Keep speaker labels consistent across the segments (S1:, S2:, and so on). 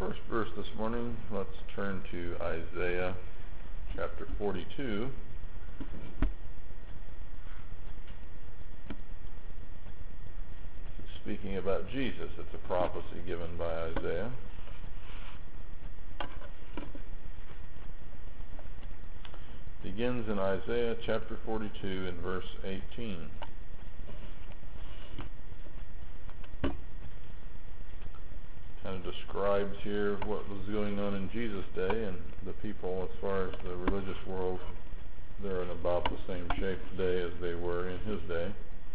S1: first verse this morning, let's turn to Isaiah chapter 42. It's speaking about Jesus. It's a prophecy given by Isaiah. Begins in Isaiah chapter 42 in verse 18. Kind of describes here what was going on in Jesus' day, and the people, as far as the religious world, they're in about the same shape today as they were in his day.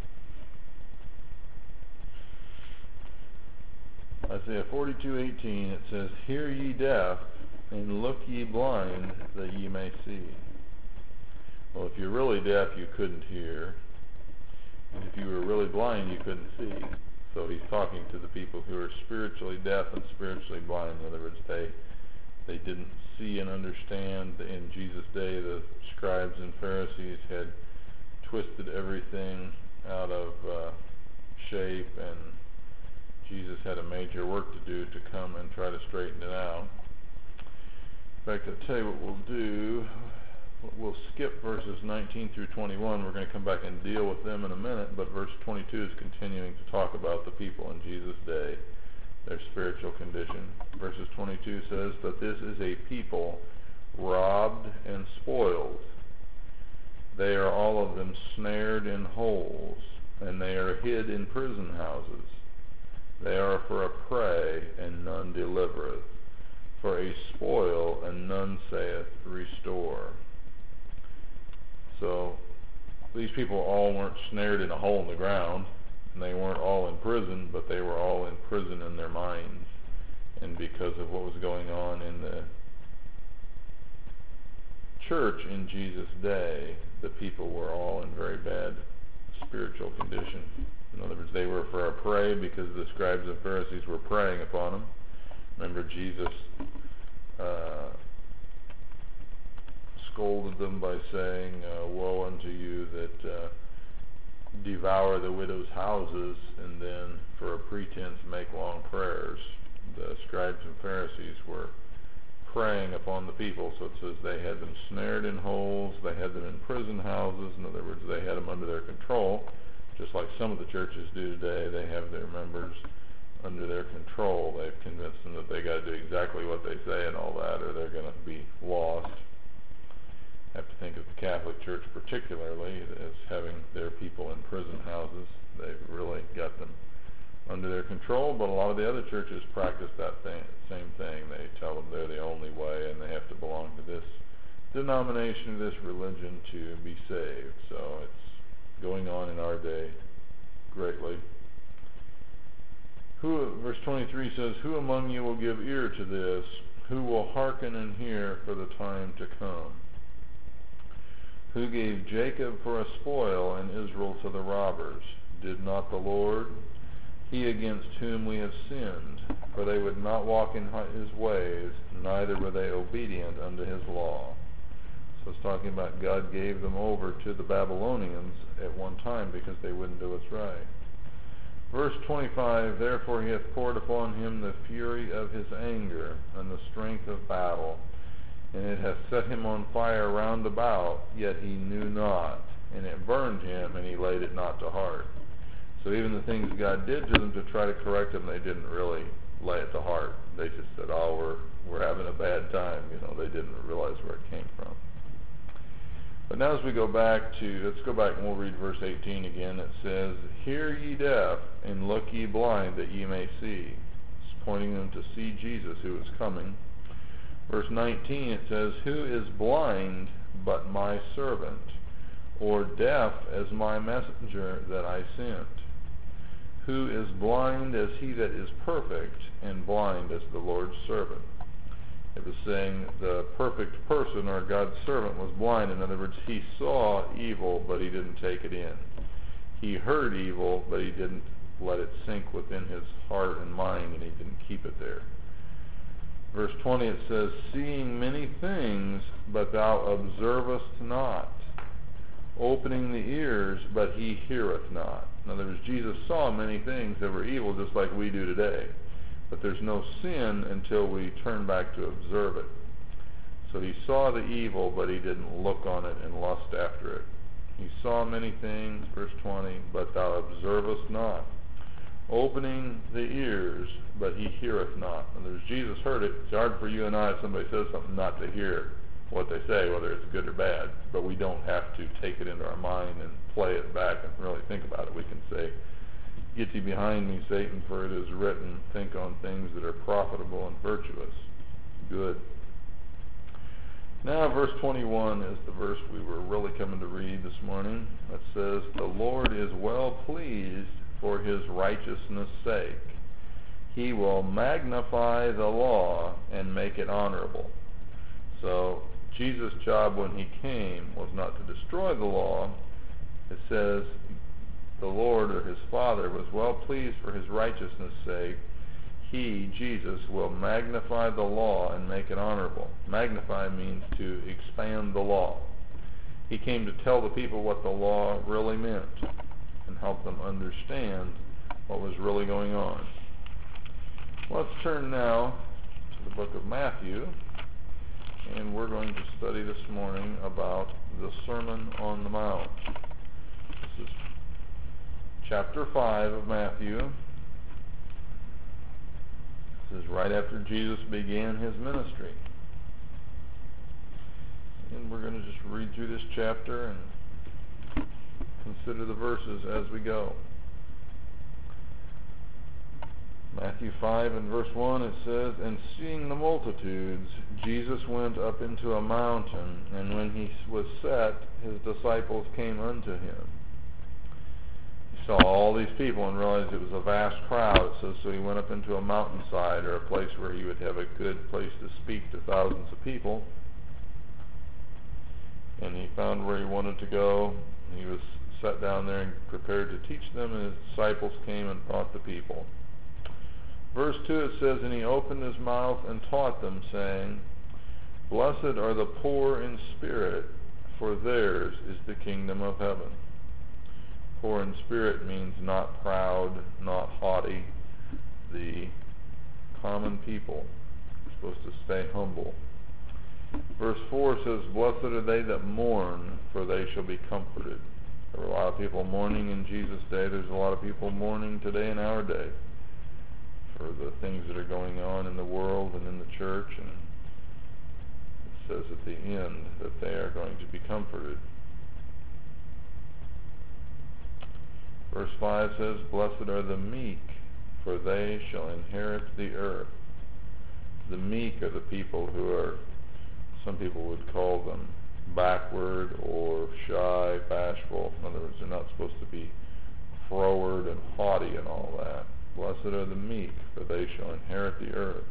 S1: Isaiah 42:18, it says, "Hear ye deaf, and look ye blind, that ye may see." Well, if you're really deaf, you couldn't hear, and if you were really blind, you couldn't see. So he's talking to the people who are spiritually deaf and spiritually blind. In other words, they didn't see and understand. In Jesus' day, the scribes and Pharisees had twisted everything out of shape, and Jesus had a major work to do to come and try to straighten it out. In fact, I'll tell you what we'll do. We'll skip verses 19 through 21. We're going to come back and deal with them in a minute, but verse 22 is continuing to talk about the people in Jesus' day, their spiritual condition. Verses 22 says, "But this is a people robbed and spoiled. They are all of them snared in holes, and they are hid in prison houses. They are for a prey, and none delivereth, for a spoil, and none saith, Restore." So these people all weren't snared in a hole in the ground, and they weren't all in prison, but they were all in prison in their minds. And because of what was going on in the church in Jesus' day, the people were all in very bad spiritual condition. In other words, they were for a prey because the scribes and Pharisees were preying upon them. Remember, Jesus scolded them by saying, "Woe unto you that devour the widows' houses, and then for a pretense make long prayers." The scribes and Pharisees were preying upon the people. So it says they had them snared in holes, they had them in prison houses. In other words, they had them under their control, just like some of the churches do today. They have their members under their control. They've convinced them that they got to do exactly what they say and all that, or they're going to be lost. I have to think of the Catholic Church particularly as having their people in prison houses. They've really got them under their control, but a lot of the other churches practice that same thing. They tell them they're the only way, and they have to belong to this denomination, this religion to be saved. So it's going on in our day greatly. Verse 23 says, "Who among you will give ear to this? Who will hearken and hear for the time to come? Who gave Jacob for a spoil and Israel to the robbers? Did not the Lord? He against whom we have sinned, for they would not walk in his ways, neither were they obedient unto his law." So it's talking about God gave them over to the Babylonians at one time because they wouldn't do what's right. Verse 25, "Therefore he hath poured upon him the fury of his anger, and the strength of battle. And it hath set him on fire round about, yet he knew not. And it burned him, and he laid it not to heart." So even the things God did to them to try to correct them, they didn't really lay it to heart. They just said, "Oh, we're having a bad time." They didn't realize where it came from. But now as we go back let's go back and we'll read verse 18 again. It says, "Hear ye deaf, and look ye blind, that ye may see." It's pointing them to see Jesus who is coming. Verse 19, it says, "Who is blind but my servant, or deaf as my messenger that I sent? Who is blind as he that is perfect, and blind as the Lord's servant?" It was saying the perfect person, or God's servant, was blind. In other words, he saw evil, but he didn't take it in. He heard evil, but he didn't let it sink within his heart and mind, and he didn't keep it there. Verse 20, it says, "Seeing many things, but thou observest not. Opening the ears, but he heareth not." In other words, Jesus saw many things that were evil, just like we do today. but there's no sin until we turn back to observe it. So he saw the evil, but he didn't look on it and lust after it. He saw many things, verse 20, but thou observest not. Opening the ears, but he heareth not. In other words, Jesus heard it. It's hard for you and I, if somebody says something, not to hear what they say, whether it's good or bad. But we don't have to take it into our mind and play it back and really think about it. We can say, get thee behind me, Satan, for it is written, think on things that are profitable and virtuous. Good. Now verse 21 is the verse we were really coming to read this morning. It says, the Lord is well pleased for his righteousness' sake. He will magnify the law and make it honorable. So Jesus' job when he came was not to destroy the law. It says the Lord, or his Father, was well pleased for his righteousness' sake. He, Jesus, will magnify the law and make it honorable. Magnify means to expand the law. He came to tell the people what the law really meant and help them understand what was really going on. Let's turn now to the book of Matthew, and we're going to study this morning about the Sermon on the Mount. This is chapter 5 of Matthew. This is right after Jesus began his ministry. And we're going to just read through this chapter and consider the verses as we go. Matthew 5 and verse 1, it says, and seeing the multitudes, Jesus went up into a mountain, and when he was set, his disciples came unto him. He saw all these people and realized it was a vast crowd. It says, so he went up into a mountainside, or a place where he would have a good place to speak to thousands of people. And he found where he wanted to go. He was sat down there and prepared to teach them, and his disciples came and taught the people. Verse 2, it says, and he opened his mouth and taught them, saying, blessed are the poor in spirit, for theirs is the kingdom of heaven. Poor in spirit means not proud, not haughty. The common people are supposed to stay humble. Verse 4 says, blessed are they that mourn, for they shall be comforted. There were a lot of people mourning in Jesus' day. There's a lot of people mourning today in our day for the things that are going on in the world and in the church. And it says at the end that they are going to be comforted. Verse 5 says, blessed are the meek, for they shall inherit the earth. The meek are the people who are, some people would call them backward or shy, bashful. In other words, they're not supposed to be froward and haughty and all that. Blessed are the meek, for they shall inherit the earth.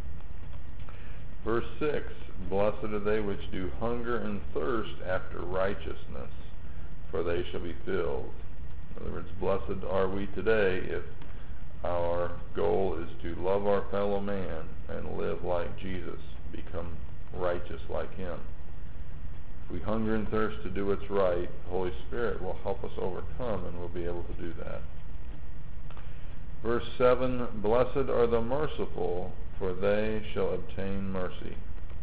S1: Verse 6, blessed are they which do hunger and thirst after righteousness, for they shall be filled. In other words, blessed are we today if our goal is to love our fellow man and live like Jesus, become righteous like him. If we hunger and thirst to do what's right, the Holy Spirit will help us overcome, and we'll be able to do that. Verse 7, blessed are the merciful, for they shall obtain mercy.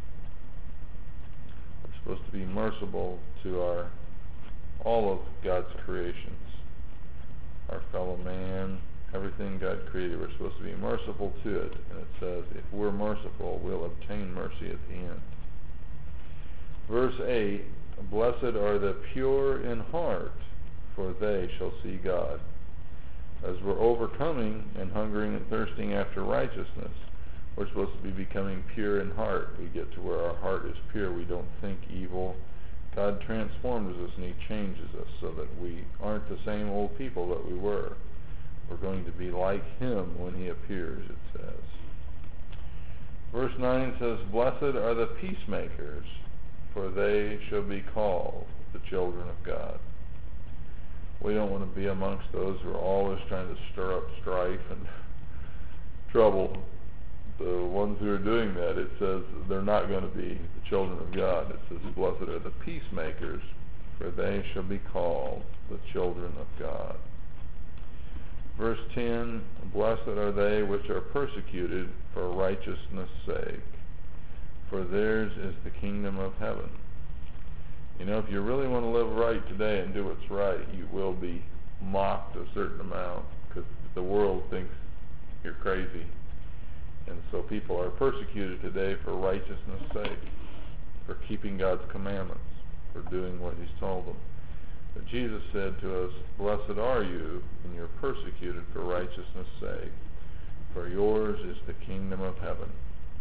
S1: We're supposed to be merciful to all of God's creations, our fellow man, everything God created. We're supposed to be merciful to it. And it says, if we're merciful, we'll obtain mercy at the end. Verse 8, blessed are the pure in heart, for they shall see God. As we're overcoming and hungering and thirsting after righteousness, we're supposed to be becoming pure in heart. We get to where our heart is pure. We don't think evil. God transforms us and he changes us so that we aren't the same old people that we were. We're going to be like him when he appears, it says. Verse 9 says, blessed are the peacemakers, for they shall be called the children of God. We don't want to be amongst those who are always trying to stir up strife and trouble. The ones who are doing that, it says they're not going to be the children of God. It says, blessed are the peacemakers, for they shall be called the children of God. Verse 10, blessed are they which are persecuted for righteousness' sake, for theirs is the kingdom of heaven. You know, if you really want to live right today and do what's right, you will be mocked a certain amount, because the world thinks you're crazy. And so people are persecuted today for righteousness' sake, for keeping God's commandments, for doing what He's told them. But Jesus said to us, blessed are you when you're persecuted for righteousness' sake, for yours is the kingdom of heaven.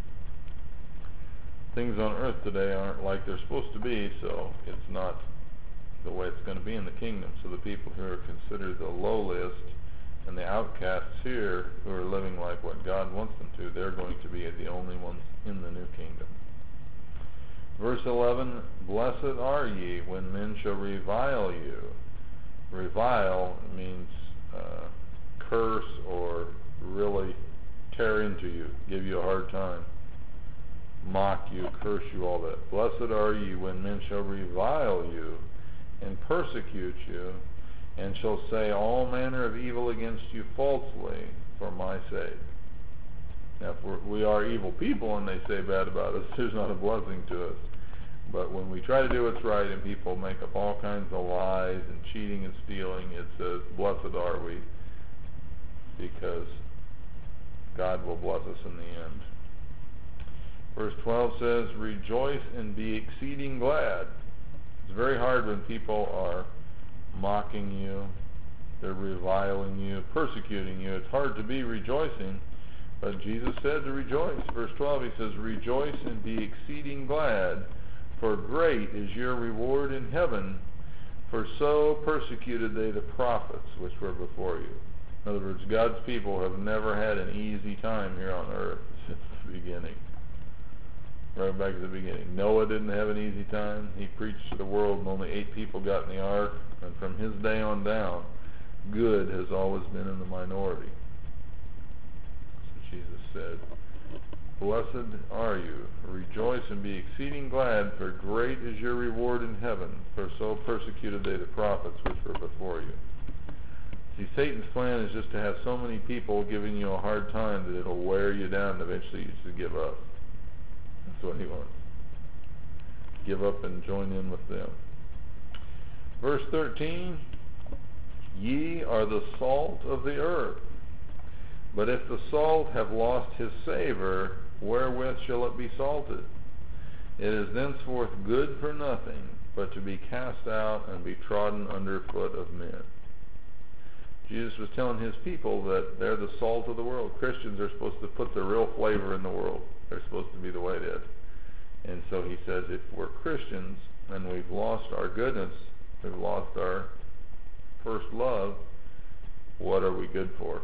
S1: Things on earth today aren't like they're supposed to be, so it's not the way it's going to be in the kingdom. So the people who are considered the lowliest and the outcasts here, who are living like what God wants them to, they're going to be the only ones in the new kingdom. Verse 11, blessed are ye when men shall revile you. Revile means curse or really tear into you, give you a hard time, mock you, curse you, all that. Blessed are ye when men shall revile you and persecute you, and shall say all manner of evil against you falsely for my sake. Now, if we are evil people and they say bad about us, there's not a blessing to us. But when we try to do what's right and people make up all kinds of lies and cheating and stealing, it says, blessed are we, because God will bless us in the end. Verse 12 says, rejoice and be exceeding glad. It's very hard when people are mocking you, they're reviling you, persecuting you. It's hard to be rejoicing, but Jesus said to rejoice. Verse 12, He says, rejoice and be exceeding glad, for great is your reward in heaven, for so persecuted they the prophets which were before you. In other words, God's people have never had an easy time here on earth since the beginning. Right back at the beginning. Noah didn't have an easy time. He preached to the world and only 8 people got in the ark. And from his day on down, good has always been in the minority. So Jesus said, blessed are you, rejoice and be exceeding glad, for great is your reward in heaven, for so persecuted they the prophets which were before you. See, Satan's plan is just to have so many people giving you a hard time that it'll wear you down and eventually you just give up. That's what he wants. Give up and join in with them. Verse 13, ye are the salt of the earth. But if the salt have lost his savor, wherewith shall it be salted? It is thenceforth good for nothing, but to be cast out and be trodden under foot of men. Jesus was telling his people that they're the salt of the world. Christians are supposed to put the real flavor in the world. They're supposed to be the way it is. And so he says, if we're Christians and we've lost our goodness, we've lost our first love, what are we good for?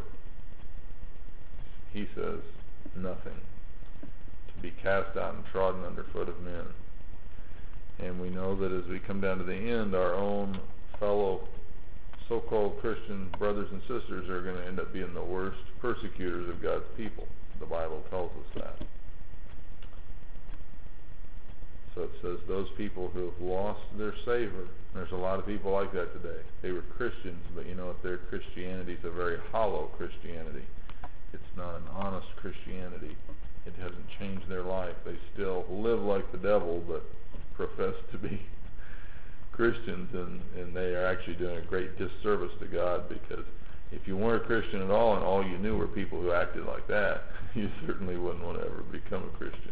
S1: He says, nothing. To be cast out and trodden under foot of men. And we know that as we come down to the end, our own fellow so-called Christian brothers and sisters are going to end up being the worst persecutors of God's people. The Bible tells us that. So it says those people who have lost their savor. There's a lot of people like that today. They were Christians, but you know what? Their Christianity is a very hollow Christianity. It's not an honest Christianity. It hasn't changed their life. They still live like the devil, but profess to be Christians, and they are actually doing a great disservice to God, because if you weren't a Christian at all and all you knew were people who acted like that, you certainly wouldn't want to ever become a Christian.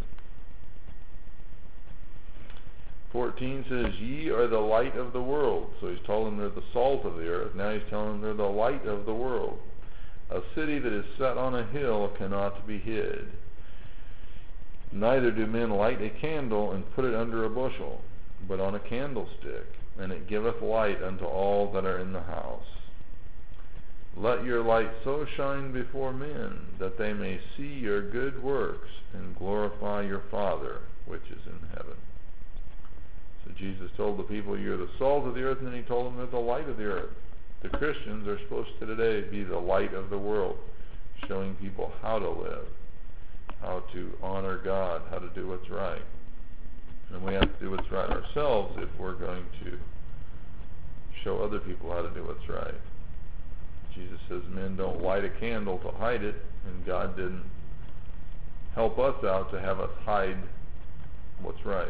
S1: 14 says, ye are the light of the world. So he's telling them they're the salt of the earth. Now he's telling them they're the light of the world. A city that is set on a hill cannot be hid. Neither do men light a candle and put it under a bushel, but on a candlestick, and it giveth light unto all that are in the house. Let your light so shine before men, that they may see your good works, and glorify your Father which is in heaven. So Jesus told the people, you're the salt of the earth, and then he told them they're the light of the earth. The Christians are supposed to today be the light of the world, showing people how to live, how to honor God, how to do what's right. And we have to do what's right ourselves if we're going to show other people how to do what's right. Jesus says men don't light a candle to hide it, and God didn't help us out to have us hide what's right.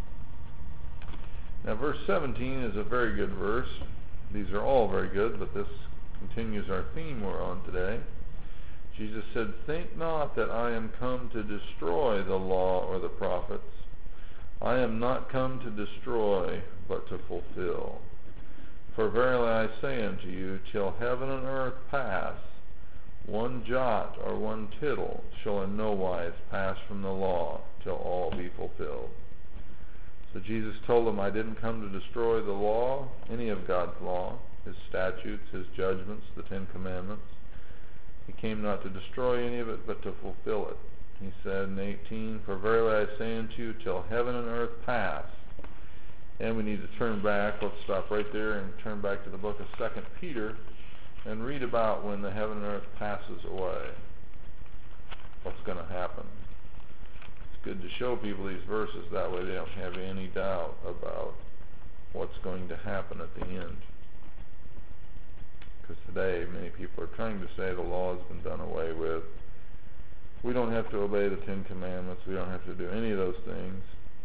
S1: Now verse 17 is a very good verse. These are all very good, but this continues our theme we're on today. Jesus said, "Think not that I am come to destroy the law or the prophets. I am not come to destroy, but to fulfill. For verily I say unto you, till heaven and earth pass, one jot or one tittle shall in no wise pass from the law, till all be fulfilled." So Jesus told them, I didn't come to destroy the law, any of God's law, His statutes, His judgments, the 10 Commandments. He came not to destroy any of it, but to fulfill it. He said in 18, "For verily I say unto you, till heaven and earth pass." And we need to turn back. Let's stop right there and turn back to the book of 2 Peter and read about when the heaven and earth passes away. What's going to happen? It's good to show people these verses, that way they don't have any doubt about what's going to happen at the end. Because today many people are trying to say the law has been done away with. We don't have to obey the 10 Commandments. We don't have to do any of those things.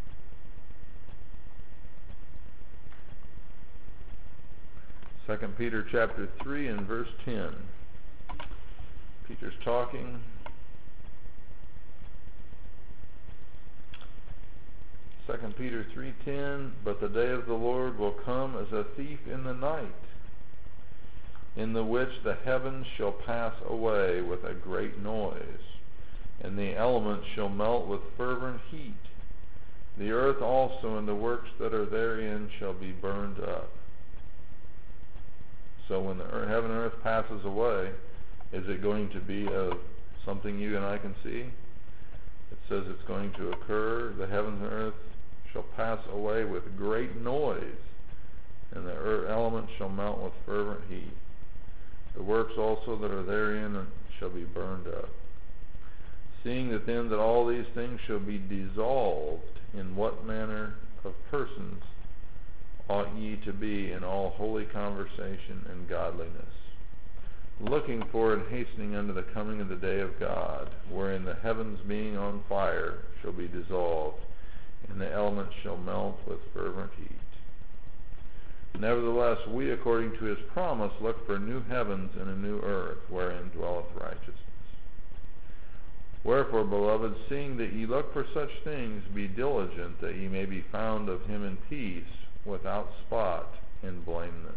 S1: Second Peter chapter 3 and verse 10. Peter's talking. Second Peter 3:10, "But the day of the Lord will come as a thief in the night, in the which the heavens shall pass away with a great noise, and the elements shall melt with fervent heat. The earth also and the works that are therein shall be burned up." So when the heaven and earth passes away, is it going to be something you and I can see? It says it's going to occur. The heavens and earth shall pass away with great noise, and the elements shall melt with fervent heat. The works also that are therein shall be burned up. "Seeing that then that all these things shall be dissolved, in what manner of persons ought ye to be in all holy conversation and godliness, looking for and hastening unto the coming of the day of God, wherein the heavens being on fire shall be dissolved, and the elements shall melt with fervent heat. Nevertheless, we, according to His promise, look for new heavens and a new earth, wherein dwelleth righteousness. Wherefore, beloved, seeing that ye look for such things, be diligent that ye may be found of Him in peace, without spot, and blameless.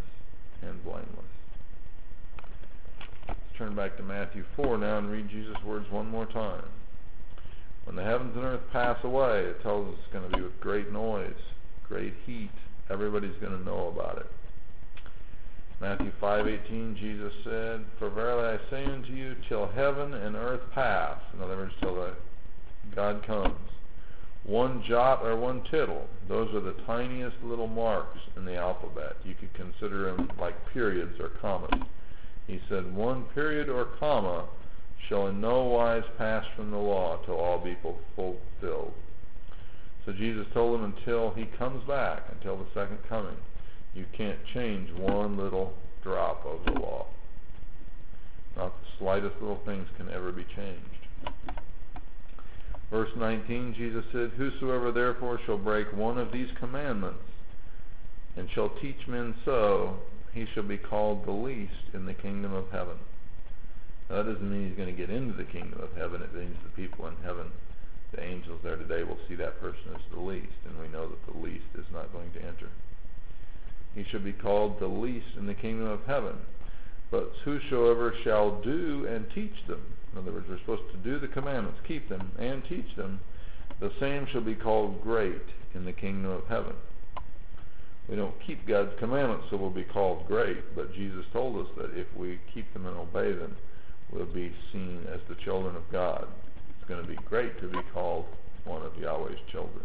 S1: Let's turn back to Matthew 4 now and read Jesus' words one more time. When the heavens and earth pass away, it tells us it's going to be with great noise, great heat. Everybody's going to know about it. Matthew 5:18, Jesus said, "For verily I say unto you, till heaven and earth pass," in other words, till God comes, "one jot or one tittle," those are the tiniest little marks in the alphabet. You could consider them like periods or commas. He said, "One period or comma shall in no wise pass from the law till all be fulfilled." So Jesus told them until He comes back, until the second coming, you can't change one little drop of the law. Not the slightest little things can ever be changed. Verse 19, Jesus said, "Whosoever therefore shall break one of these commandments, and shall teach men so, he shall be called the least in the kingdom of heaven." Now, that doesn't mean he's going to get into the kingdom of heaven. It means the people in heaven, the angels there today, will see that person as the least, and we know that the least is not going to enter. He shall be called the least in the kingdom of heaven. But whosoever shall do and teach them, in other words, we're supposed to do the commandments, keep them, and teach them, the same shall be called great in the kingdom of heaven. We don't keep God's commandments, so we'll be called great, but Jesus told us that if we keep them and obey them, we'll be seen as the children of God. It's going to be great to be called one of Yahweh's children.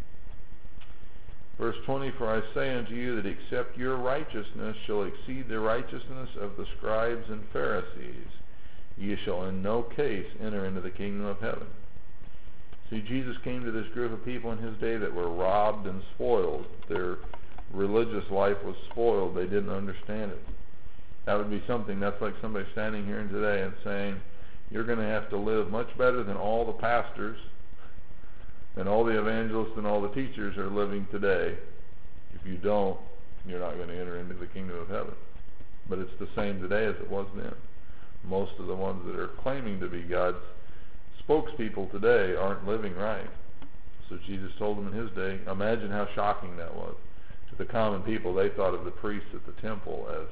S1: Verse 20, "For I say unto you that except your righteousness shall exceed the righteousness of the scribes and Pharisees, ye shall in no case enter into the kingdom of heaven." See, Jesus came to this group of people in His day that were robbed and spoiled. Their religious life was spoiled. They didn't understand it. That would be something, that's like somebody standing here today and saying, you're going to have to live much better than all the pastors and all the evangelists and all the teachers are living today. If you don't, you're not going to enter into the kingdom of heaven. But it's the same today as it was then. Most of the ones that are claiming to be God's spokespeople today aren't living right. So Jesus told them in his day, imagine how shocking that was. To the common people, they thought of the priests at the temple as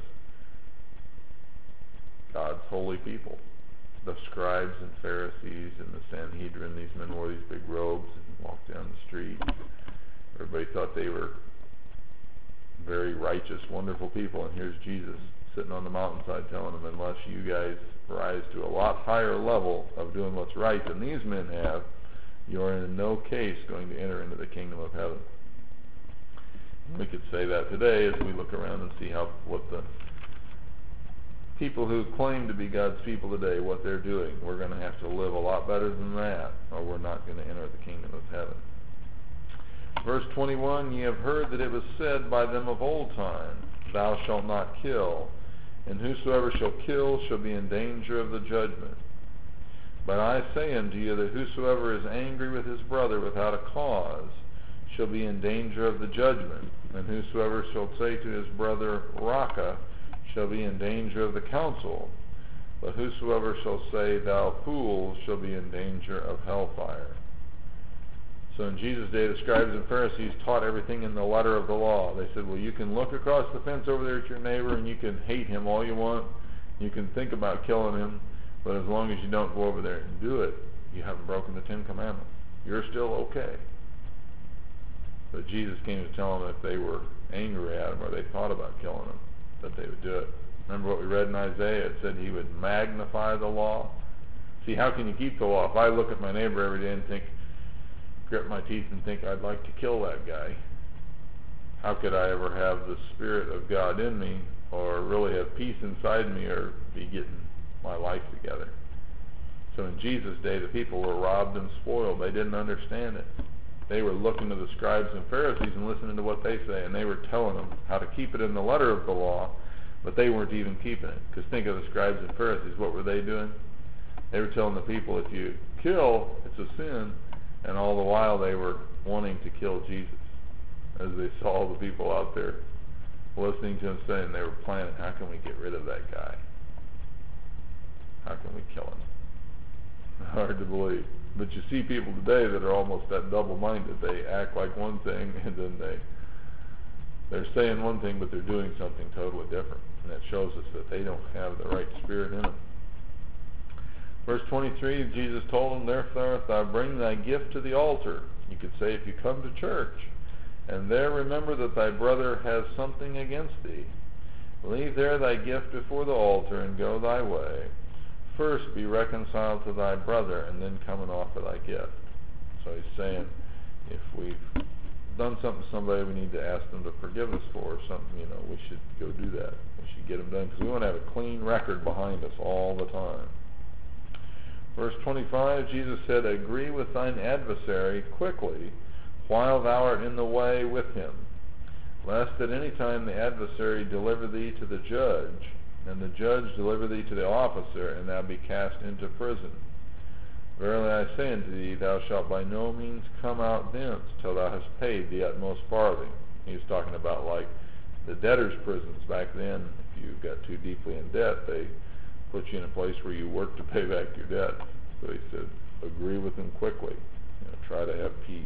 S1: God's holy people. The scribes and Pharisees and the Sanhedrin, these men wore these big robes and walked down the street. Everybody thought they were very righteous, wonderful people, and here's Jesus sitting on the mountainside telling them, unless you guys rise to a lot higher level of doing what's right than these men have, you're in no case going to enter into the kingdom of heaven. We could say that today as we look around and see what the people who claim to be God's people today, what they're doing. We're going to have to live a lot better than that, or we're not going to enter the kingdom of heaven. Verse 21, ye have heard that it was said by them of old time, thou shalt not kill, and whosoever shall kill shall be in danger of the judgment. But I say unto you that whosoever is angry with his brother without a cause shall be in danger of the judgment, and whosoever shall say to his brother, Raca, shall be in danger of the council. But whosoever shall say, thou fool, shall be in danger of hellfire. So in Jesus' day, the scribes and Pharisees taught everything in the letter of the law. They said, well, you can look across the fence over there at your neighbor and you can hate him all you want. You can think about killing him, but as long as you don't go over there and do it, you haven't broken the Ten Commandments. You're still okay. But Jesus came to tell them if they were angry at him or they thought about killing him, that they would do it. Remember what we read in Isaiah? It said he would magnify the law. See, how can you keep the law? If I look at my neighbor every day and grit my teeth and think I'd like to kill that guy, how could I ever have the Spirit of God in me or really have peace inside me or be getting my life together? So in Jesus' day, the people were robbed and spoiled. They didn't understand it. They were looking to the scribes and Pharisees and listening to what they say, and they were telling them how to keep it in the letter of the law, but they weren't even keeping it. Because think of the scribes and Pharisees. What were they doing? They were telling the people, if you kill, it's a sin, and all the while they were wanting to kill Jesus. As they saw the people out there listening to him saying, they were planning, how can we get rid of that guy? How can we kill him? Hard to believe. But you see people today that are almost that double-minded. They act like one thing, and then they're saying one thing, but they're doing something totally different. And that shows us that they don't have the right spirit in them. Verse 23, Jesus told them, therefore, if thou bring thy gift to the altar, you could say if you come to church, and there remember that thy brother has something against thee, leave there thy gift before the altar, and go thy way. First be reconciled to thy brother, and then come and offer thy gift. So he's saying, if we've done something to somebody we need to ask them to forgive us for, or something, we should go do that. We should get them done, because we want to have a clean record behind us all the time. Verse 25, Jesus said, agree with thine adversary quickly, while thou art in the way with him, lest at any time the adversary deliver thee to the judge, and the judge deliver thee to the officer, and thou be cast into prison. Verily I say unto thee, thou shalt by no means come out thence till thou hast paid the utmost farthing. He was talking about like the debtors' prisons back then. If you got too deeply in debt, they put you in a place where you work to pay back your debt. So he said, agree with them quickly. Try to have peace.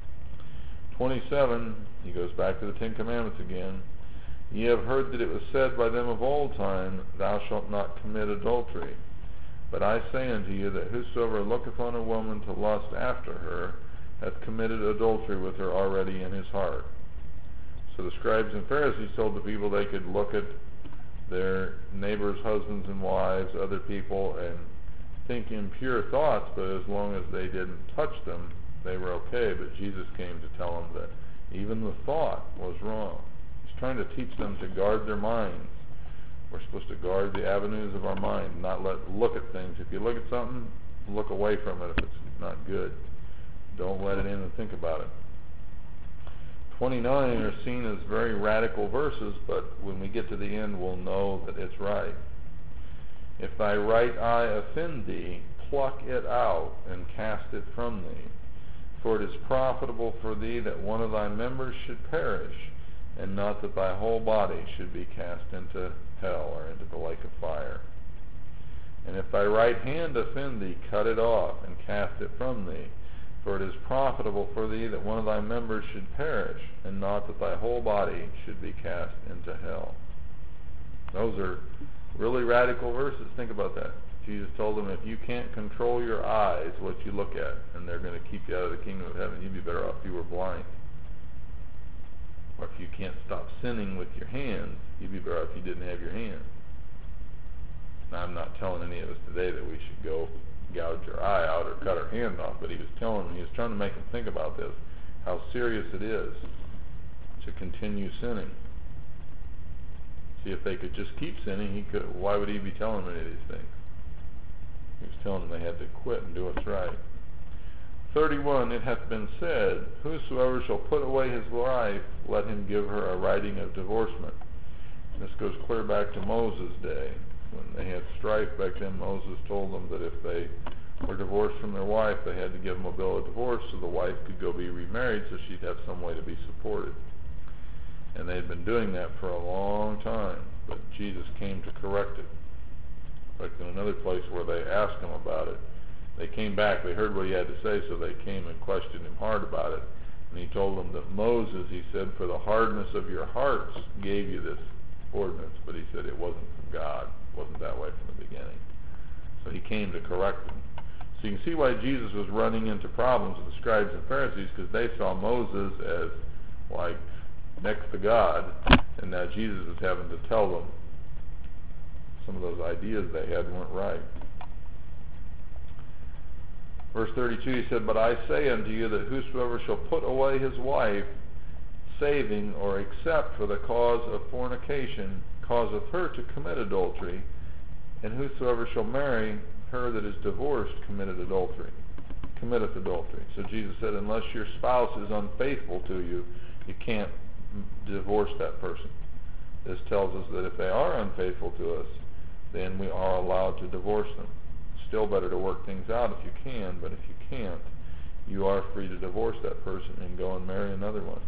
S1: 27, he goes back to the Ten Commandments again. Ye have heard that it was said by them of old time, thou shalt not commit adultery. But I say unto you that whosoever looketh on a woman to lust after her hath committed adultery with her already in his heart. So the scribes and Pharisees told the people they could look at their neighbors' husbands and wives, other people, and think impure thoughts, but as long as they didn't touch them, they were okay. But Jesus came to tell them that even the thought was wrong. He's trying to teach them to guard their minds. We're supposed to guard the avenues of our mind, not look at things. If you look at something, look away from it if it's not good. Don't let it in and think about it. 29 are seen as very radical verses, but when we get to the end, we'll know that it's right. If thy right eye offend thee, pluck it out and cast it from thee. For it is profitable for thee that one of thy members should perish, and not that thy whole body should be cast into hell, or into the lake of fire. And if thy right hand offend thee, cut it off and cast it from thee. For it is profitable for thee that one of thy members should perish, and not that thy whole body should be cast into hell. Those are really radical verses. Think about that. Jesus told them, if you can't control your eyes, what you look at, and they're going to keep you out of the kingdom of heaven, you'd be better off if you were blind. Or if you can't stop sinning with your hands, you'd be better off if you didn't have your hands. Now, I'm not telling any of us today that we should go gouge our eye out or cut our hand off, but he was trying to make them think about this, how serious it is to continue sinning. See, if they could just keep sinning, why would he be telling them any of these things? He was telling them they had to quit and do what's right. 31, it hath been said, whosoever shall put away his wife, let him give her a writing of divorcement. And this goes clear back to Moses' day. When they had strife back then, Moses told them that if they were divorced from their wife, they had to give them a bill of divorce so the wife could go be remarried so she'd have some way to be supported. And they had been doing that for a long time, but Jesus came to correct it. In fact, in another place where they asked him about it, they came back, they heard what he had to say, so they came and questioned him hard about it. And he told them that Moses, he said, for the hardness of your hearts gave you this ordinance, but he said it wasn't from God. It wasn't that way from the beginning. So he came to correct them. So you can see why Jesus was running into problems with the scribes and Pharisees, because they saw Moses as like next to God, and now Jesus was having to tell them some of those ideas they had weren't right. Verse 32, he said, but I say unto you that whosoever shall put away his wife, saving or except for the cause of fornication, causeth her to commit adultery, and whosoever shall marry her that is divorced committeth adultery. So Jesus said, unless your spouse is unfaithful to you, you can't divorce that person. This tells us that if they are unfaithful to us, then we are allowed to divorce them. Still better to work things out if you can, but if you can't, you are free to divorce that person and go and marry another one.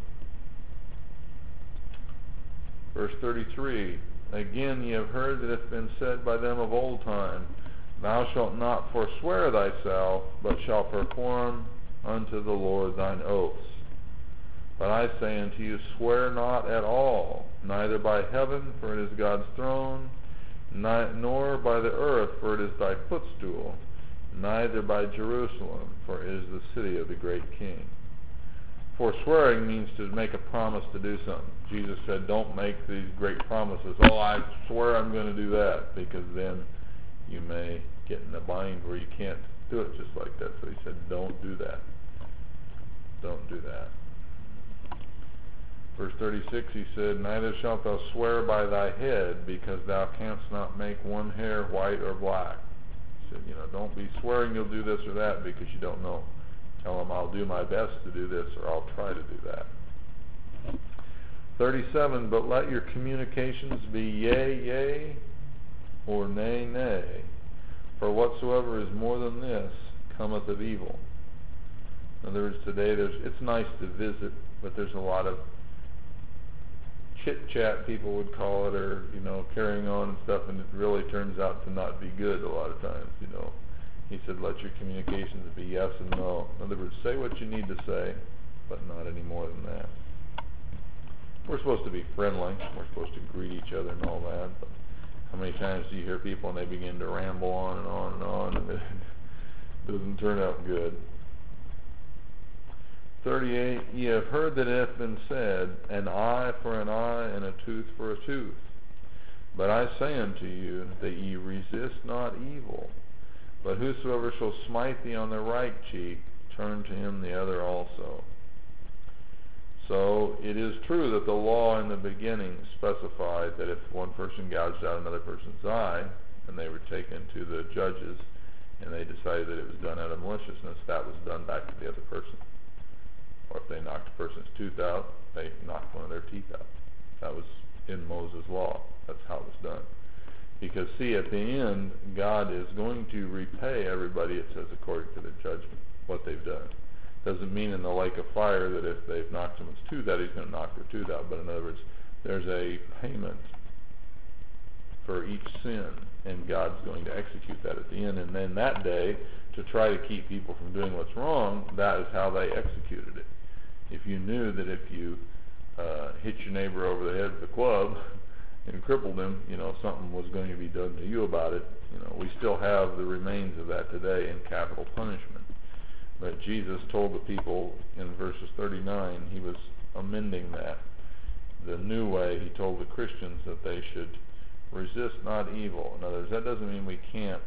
S1: Verse 33, again ye have heard that it hath been said by them of old time, thou shalt not forswear thyself, but shalt perform unto the Lord thine oaths. But I say unto you, swear not at all, neither by heaven, for it is God's throne, nor by the earth, for it is thy footstool, neither by Jerusalem, for it is the city of the great King. Forswearing means to make a promise to do something. Jesus said, don't make these great promises. Oh, I swear I'm going to do that, because then you may get in a bind where you can't do it just like that. So he said, don't do that. Don't do that. Verse 36, he said, neither shalt thou swear by thy head, because thou canst not make one hair white or black. He said, don't be swearing you'll do this or that because you don't know. Tell them, I'll do my best to do this, or I'll try to do that. 37, but let your communications be yea, yea, or nay, nay. For whatsoever is more than this cometh of evil. In other words, today it's nice to visit, but there's a lot of chit-chat, people would call it, or, carrying on and stuff, and it really turns out to not be good a lot of times, He said, let your communications be yes and no. In other words, say what you need to say, but not any more than that. We're supposed to be friendly. We're supposed to greet each other and all that, but how many times do you hear people and they begin to ramble on and on and on, and it doesn't turn out good? 38, ye have heard that it hath been said, an eye for an eye, and a tooth for a tooth. But I say unto you, that ye resist not evil, but whosoever shall smite thee on the right cheek, turn to him the other also. So it is true that the law in the beginning specified that if one person gouged out another person's eye, and they were taken to the judges, and they decided that it was done out of maliciousness, that was done back to the other person. Or if they knocked knocked a person's tooth out, they knocked one of their teeth out. That was in Moses' law. That's how it was done. Because, see, at the end, God is going to repay everybody, it says, according to the judgment, what they've done. Doesn't mean in the lake of fire that if they've knocked someone's tooth out, he's going to knock their tooth out. But in other words, there's a payment for each sin, and God's going to execute that at the end. And then that day, to try to keep people from doing what's wrong, that is how they executed it. If you knew that if you hit your neighbor over the head with a club and crippled him, something was going to be done to you about it. We still have the remains of that today in capital punishment. But Jesus told the people in verses 39, he was amending that. The new way, he told the Christians that they should resist not evil. In other words, that doesn't mean we can't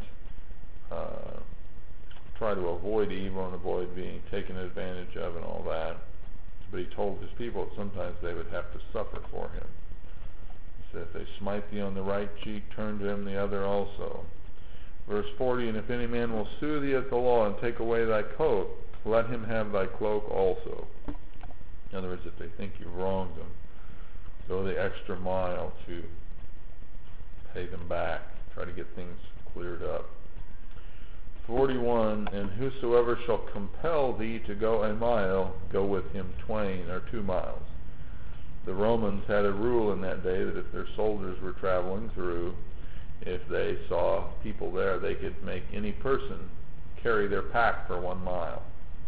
S1: try to avoid evil and avoid being taken advantage of and all that. But he told his people that sometimes they would have to suffer for him. He said, if they smite thee on the right cheek, turn to him the other also. Verse 40, and if any man will sue thee at the law and take away thy coat, let him have thy cloak also. In other words, if they think you've wronged them, go the extra mile to pay them back. Try to get things cleared up. 41, and whosoever shall compel thee to go a mile, go with him twain, or 2 miles. The Romans had a rule in that day that if their soldiers were traveling through, if they saw people there, they could make any person carry their pack for 1 mile.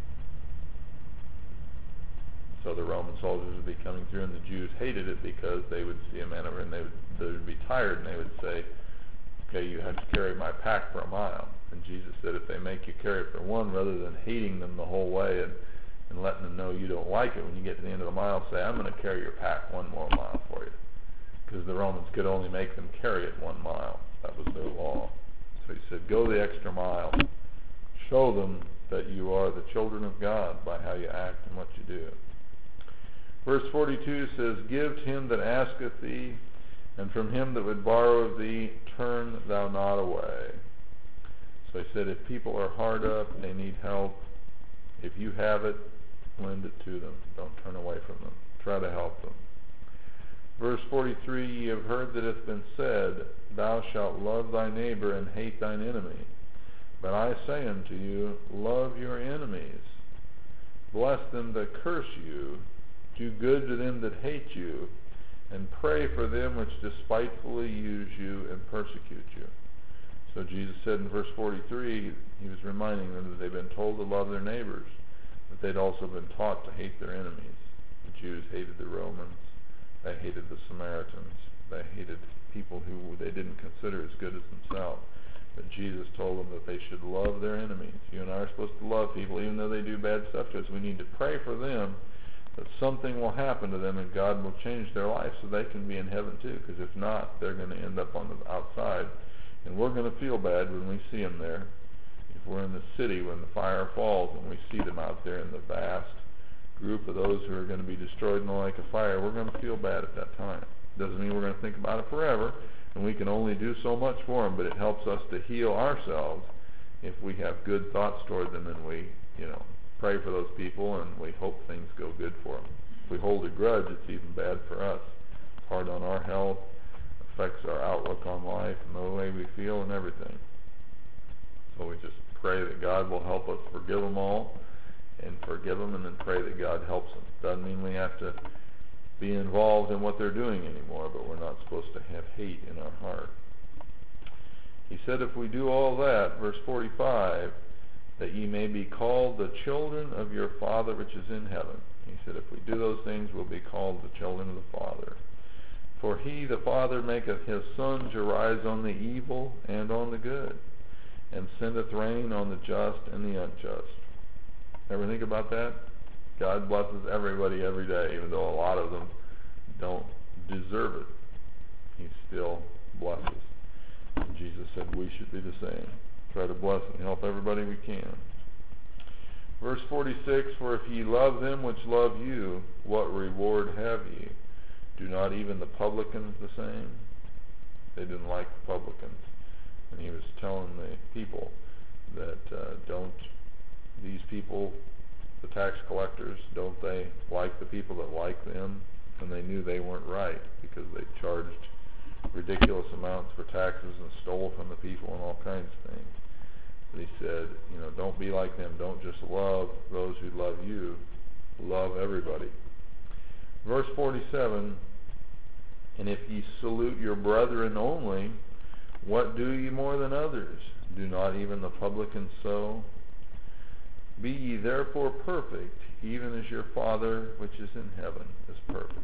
S1: So the Roman soldiers would be coming through, and the Jews hated it because they would see a man over and they would be tired, and they would say, okay, you have to carry my pack for 1 mile. And Jesus said, if they make you carry it for 1, rather than hating them the whole way and letting them know you don't like it, when you get to the end of the mile, say, I'm going to carry your pack 1 more mile for you. Because the Romans could only make them carry it 1 mile. That was their law. So he said, go the extra mile. Show them that you are the children of God by how you act and what you do. Verse 42 says, give to him that asketh thee, and from him that would borrow of thee, turn thou not away. So he said, if people are hard up, they need help, if you have it, lend it to them. Don't turn away from them. Try to help them. Verse 43, ye have heard that it hath been said, thou shalt love thy neighbor and hate thine enemy. But I say unto you, love your enemies. Bless them that curse you. Do good to them that hate you. And pray for them which despitefully use you and persecute you. So Jesus said in verse 43, he was reminding them that they've been told to love their neighbors, but they'd also been taught to hate their enemies. The Jews hated the Romans. They hated the Samaritans. They hated people who they didn't consider as good as themselves. But Jesus told them that they should love their enemies. You and I are supposed to love people even though they do bad stuff to us. We need to pray for them that something will happen to them and God will change their life so they can be in heaven too. Because if not, they're going to end up on the outside. And we're going to feel bad when we see them there. If we're in the city when the fire falls and we see them out there in the vast group of those who are going to be destroyed in the lake of fire, we're going to feel bad at that time. Doesn't mean we're going to think about it forever, and we can only do so much for them, but it helps us to heal ourselves if we have good thoughts toward them and we, pray for those people and we hope things go good for them. If we hold a grudge, it's even bad for us. It's hard on our health, affects our outlook on life and the way we feel and everything. So we just pray that God will help us forgive them all and forgive them, and then pray that God helps them. Doesn't mean we have to be involved in what they're doing anymore, but we're not supposed to have hate in our heart. He said, if we do all that, verse 45, that ye may be called the children of your Father which is in heaven. He said, if we do those things, we'll be called the children of the Father. For he, the Father, maketh his sun to rise on the evil and on the good, and sendeth rain on the just and the unjust. Ever think about that? God blesses everybody every day, even though a lot of them don't deserve it. He still blesses. And Jesus said we should be the same. Try to bless and help everybody we can. Verse 46, for if ye love them which love you, what reward have ye? Do not even the publicans the same? They didn't like the publicans. And he was telling the people that don't these people the tax collectors, don't they like the people that like them? And they knew they weren't right because they charged ridiculous amounts for taxes and stole from the people and all kinds of things. But he said, don't be like them. Don't just love those who love you. Love everybody. Verse 47, and if ye salute your brethren only, what do ye more than others? Do not even the publicans so? Be ye therefore perfect, even as your Father which is in heaven is perfect.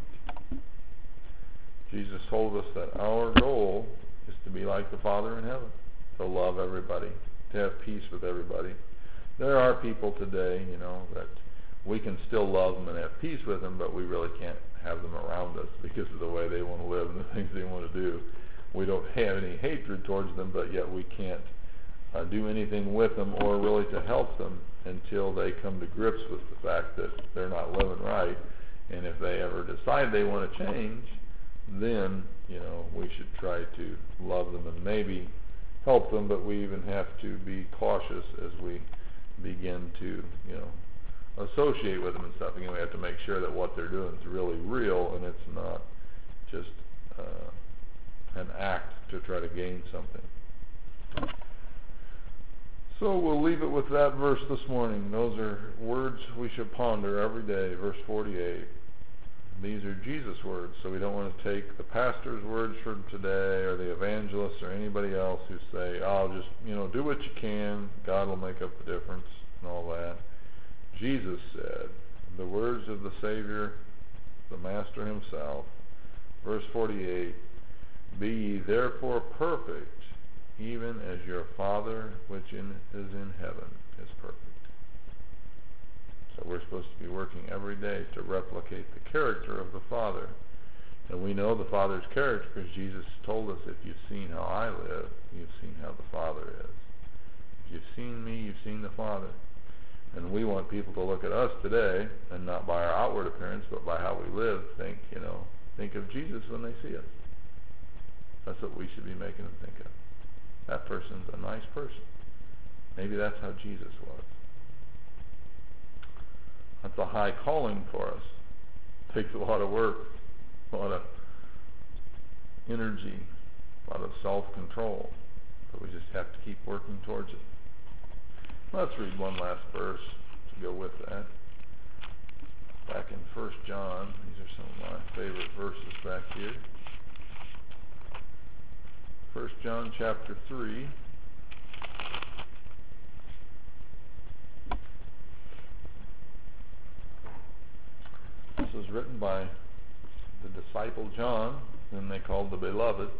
S1: Jesus told us that our goal is to be like the Father in heaven, to love everybody, to have peace with everybody. There are people today, that we can still love them and have peace with them, but we really can't have them around us because of the way they want to live and the things they want to do. We don't have any hatred towards them, but yet we can't do anything with them or really to help them until they come to grips with the fact that they're not living right. And if they ever decide they want to change, then, we should try to love them and maybe help them, but we even have to be cautious as we begin to, associate with them and stuff. Again, we have to make sure that what they're doing is really real and it's not just an act to try to gain something. So we'll leave it with that verse this morning. Those are words we should ponder every day. Verse 48. These are Jesus' words, so we don't want to take the pastor's words from today or the evangelists or anybody else who say, just, do what you can, God will make up the difference and all that. Jesus said, the words of the Savior, the Master himself, verse 48, be ye therefore perfect, even as your Father which is in heaven is perfect. So we're supposed to be working every day to replicate the character of the Father. And we know the Father's character because Jesus told us, if you've seen how I live, you've seen how the Father is. If you've seen me, you've seen the Father. And we want people to look at us today, and not by our outward appearance, but by how we live, think of Jesus when they see us. That's what we should be making them think of. That person's a nice person. Maybe that's how Jesus was. That's a high calling for us. It takes a lot of work, a lot of energy, a lot of self-control. But we just have to keep working towards it. Let's read one last verse to go with that. Back in 1 John. These are some of my favorite verses back here. 1 John chapter 3. This was written by the disciple John, whom they called the Beloved.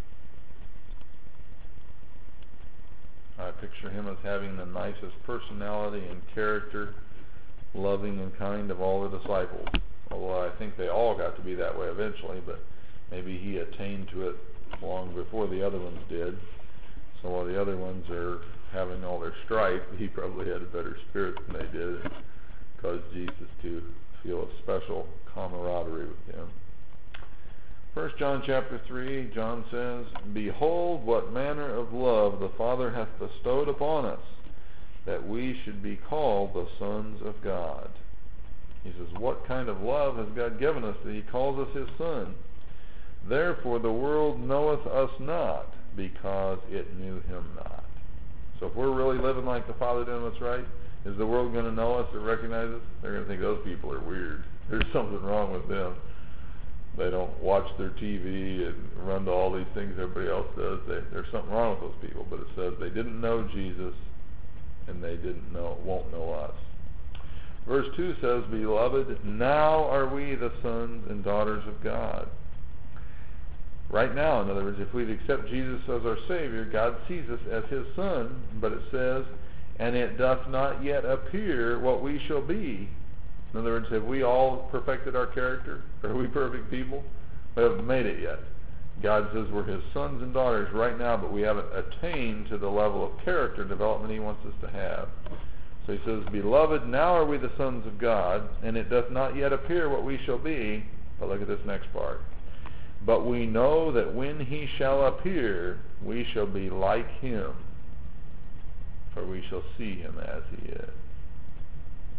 S1: I picture him as having the nicest personality and character, loving and kind of all the disciples. Although I think they all got to be that way eventually, but maybe he attained to it long before the other ones did. So while the other ones are having all their strife, he probably had a better spirit than they did. It caused Jesus to feel a special camaraderie with him. 1 John chapter 3, John says, behold, what manner of love the Father hath bestowed upon us, that we should be called the sons of God. He says, what kind of love has God given us that he calls us his son? Therefore the world knoweth us not, because it knew him not. So if we're really living like the Father doing what's right, is the world going to know us or recognize us? They're going to think those people are weird. There's something wrong with them. They don't watch their TV and run to all these things everybody else does. There's something wrong with those people. But it says they didn't know Jesus, and they won't know us. Verse 2 says, beloved, now are we the sons and daughters of God. Right now, in other words, if we accept Jesus as our Savior, God sees us as his son, but it says, and it doth not yet appear what we shall be. In other words, have we all perfected our character? Are we perfect people? We haven't made it yet. God says we're his sons and daughters right now, but we haven't attained to the level of character development he wants us to have. So he says, beloved, now are we the sons of God, and it doth not yet appear what we shall be. But look at this next part. But we know that when he shall appear, we shall be like him, for we shall see him as he is.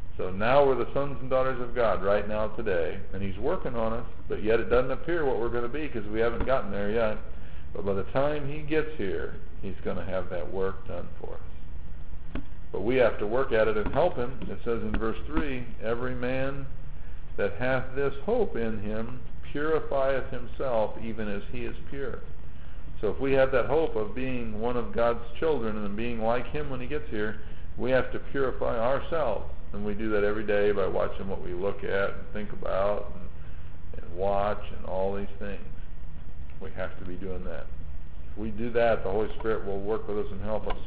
S1: So now we're the sons and daughters of God right now today, and He's working on us, but yet it doesn't appear what we're going to be because we haven't gotten there yet. But by the time He gets here, He's going to have that work done for us. But we have to work at it and help Him. It says in verse 3, every man that hath this hope in Him purifieth himself even as He is pure. So if we have that hope of being one of God's children and being like Him when He gets here, we have to purify ourselves. And we do that every day by watching what we look at and think about and watch and all these things. We have to be doing that. If we do that, the Holy Spirit will work with us and help us.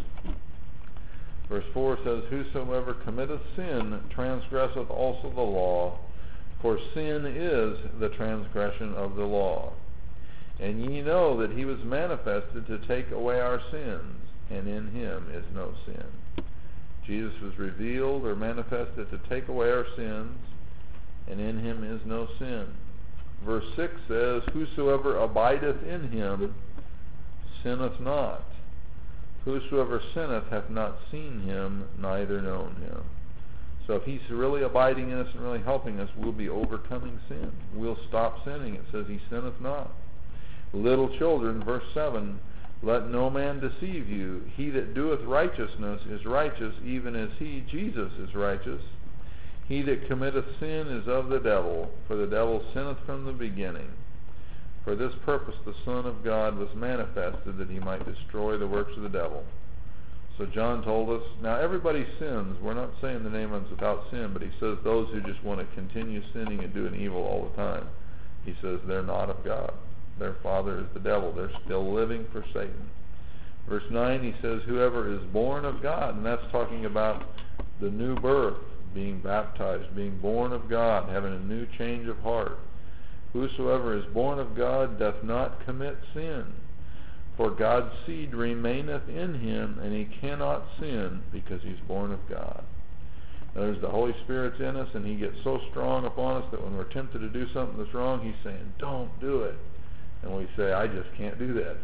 S1: Verse 4 says, whosoever committeth sin transgresseth also the law, for sin is the transgression of the law. And ye know that He was manifested to take away our sins, and in Him is no sin. Jesus was revealed or manifested to take away our sins, and in Him is no sin. Verse 6 says, whosoever abideth in Him sinneth not. Whosoever sinneth hath not seen Him, neither known Him. So if He's really abiding in us and really helping us, we'll be overcoming sin. We'll stop sinning. It says He sinneth not. Little children, verse 7, let no man deceive you. He that doeth righteousness is righteous, even as He, Jesus, is righteous. He that committeth sin is of the devil, for the devil sinneth from the beginning. For this purpose the Son of God was manifested, that He might destroy the works of the devil. So John told us, now everybody sins. We're not saying the name one's without sin, but he says those who just want to continue sinning and doing evil all the time, he says they're not of God. Their father is the devil. They're still living for Satan. Verse 9, he says, whoever is born of God, and that's talking about the new birth, being baptized, being born of God, having a new change of heart. Whosoever is born of God doth not commit sin, for God's seed remaineth in him, and he cannot sin because he's born of God. There's the Holy Spirit's in us, and He gets so strong upon us that when we're tempted to do something that's wrong, He's saying, don't do it. And we say, I just can't do that.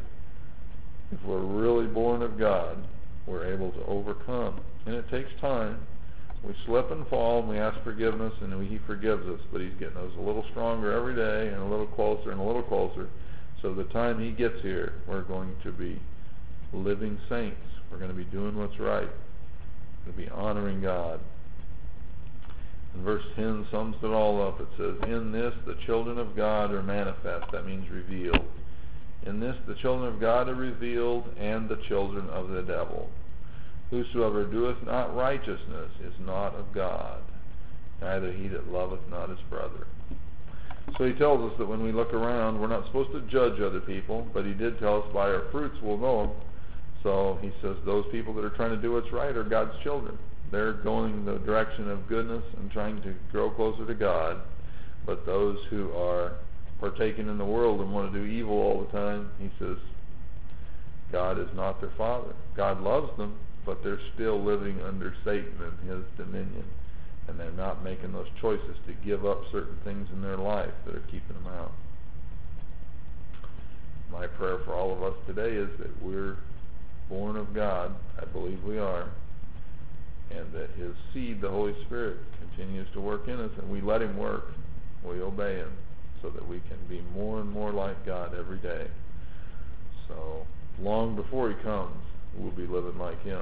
S1: If we're really born of God, we're able to overcome. And it takes time. We slip and fall, and we ask forgiveness, and He forgives us. But He's getting us a little stronger every day, and a little closer and a little closer. So the time He gets here, we're going to be living saints. We're going to be doing what's right. We're going to be honoring God. And verse 10 sums it all up. It says, in this the children of God are manifest. That means revealed. In this the children of God are revealed, and the children of the devil. Whosoever doeth not righteousness is not of God, neither he that loveth not his brother. So he tells us that when we look around, we're not supposed to judge other people, but he did tell us by our fruits we'll know them. So he says those people that are trying to do what's right are God's children. They're going in the direction of goodness and trying to grow closer to God. But those who are partaking in the world and want to do evil all the time, he says, God is not their father. God loves them, but they're still living under Satan and his dominion. And they're not making those choices to give up certain things in their life that are keeping them out. My prayer for all of us today is that we're born of God. I believe we are. And that His seed, the Holy Spirit, continues to work in us, and we let Him work. We obey Him so that we can be more and more like God every day. So long before He comes, we'll be living like Him.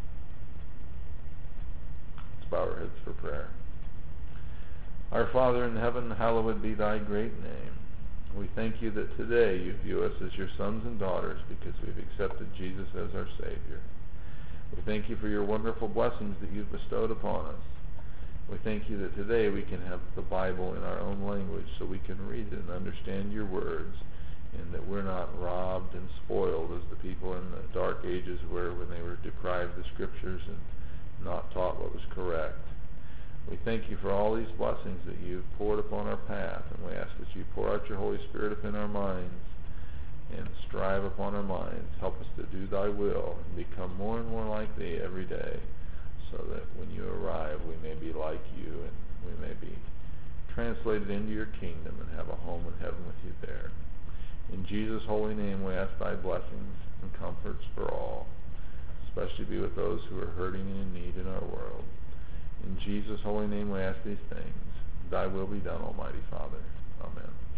S1: Let's bow our heads for prayer. Our Father in heaven, hallowed be Thy great name. We thank You that today You view us as Your sons and daughters because we've accepted Jesus as our Savior. We thank You for Your wonderful blessings that You've bestowed upon us. We thank You that today we can have the Bible in our own language so we can read it and understand Your words, and that we're not robbed and spoiled as the people in the dark ages were when they were deprived of the Scriptures and not taught what was correct. We thank You for all these blessings that You've poured upon our path, and we ask that You pour out Your Holy Spirit upon our minds and strive upon our minds. Help us to do Thy will and become more and more like Thee every day, so that when You arrive we may be like You and we may be translated into Your kingdom and have a home in heaven with You there. In Jesus' holy name we ask Thy blessings and comforts for all, especially be with those who are hurting and in need in our world. In Jesus' holy name we ask these things. Thy will be done, Almighty Father. Amen.